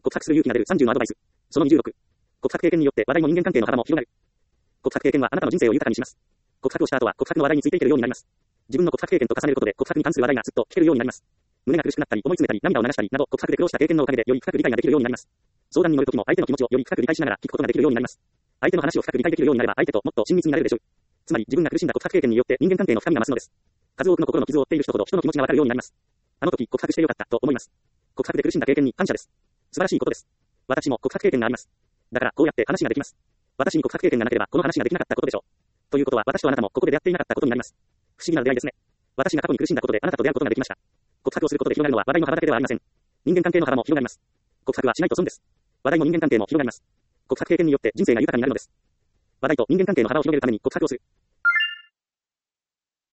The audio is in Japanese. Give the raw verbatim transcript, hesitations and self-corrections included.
告白する勇気が出るさんじゅうのアドバイス。そのにじゅうろく。告白経験によって話題も人間関係の幅も広がる。告白経験はあなたの人生を豊かにします。告白をした後は告白の話題についていけるようになります。自分の告白経験と重ねることで告白に関する話題がずっと聞けるようになります。胸が苦しくなったり思い詰めたり涙を流したりなど告白で苦労した経験のおかげでより深く理解ができるようになります。相談に乗るときも相手の気持ちをより深く理解しながら聞くことができるようになります。相手の話を深く理解できるようになれば相手ともっと親密になれるでしょう。つまり自分が苦しんだ告白経験によって人間関係の深みが増すのです。数多くの心の傷を負っている人ほど人の気持ちがわかるようになります。あの時告白してよかったと思います。告白で苦しんだ経験に感謝です。素晴らしいことです。私も告白経験があります。だからこうやって話ができます。私に告白経験がなければこの話ができなかったことでしょう。ということは私とあなたもここで出会っていなかったことになります。不思議な出会いですね。私が過去に苦しんだことであなたと出会うことができました。告白をすることで広がるのは話題の幅だけではありません。人間関係の幅も広がります。告白はしないと損です。話題も人間関係も広がります。告白経験によって人生が豊かになるのです。話題と人間関係の幅を広げるために告白をする。